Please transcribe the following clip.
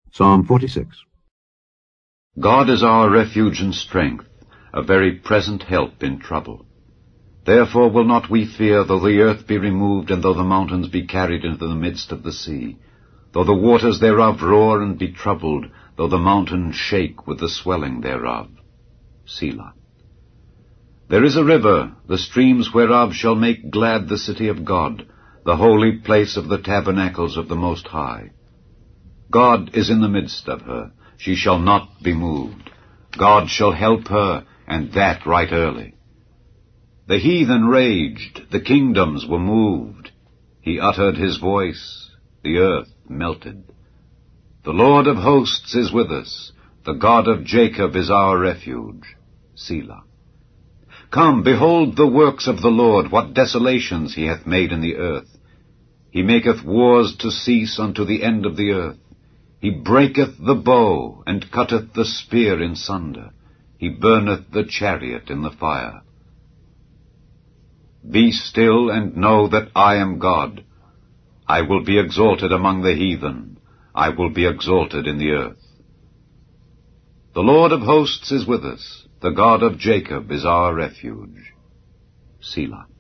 Psalm 46. God is our refuge and strength, a very present help in trouble. Therefore will not we fear, though the earth be removed, and though the mountains be carried into the midst of the sea, though the waters thereof roar and be troubled, though the mountains shake with the swelling thereof. Selah. There is a river, the streams whereof shall make glad the city of God, the holy place of the tabernacles of the Most High. God is in the midst of her, she shall not be moved. God shall help her, and that right early. The heathen raged, the kingdoms were moved. He uttered his voice, the earth melted. The Lord of hosts is with us, the God of Jacob is our refuge. Selah. Come, behold the works of the Lord, what desolations he hath made in the earth. He maketh wars to cease unto the end of the earth. He breaketh the bow, and cutteth the spear in sunder. He burneth the chariot in the fire. Be still, and know that I am God. I will be exalted among the heathen. I will be exalted in the earth. The Lord of hosts is with us. The God of Jacob is our refuge. Selah.